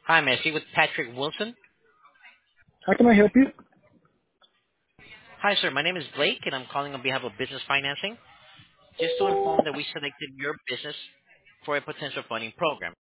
Hi, may I speak with Patrick Wilson? How can I help you? Hi, sir. My name is Blake, and I'm calling on behalf of Business Financing, just to inform that we selected your business for a potential funding program.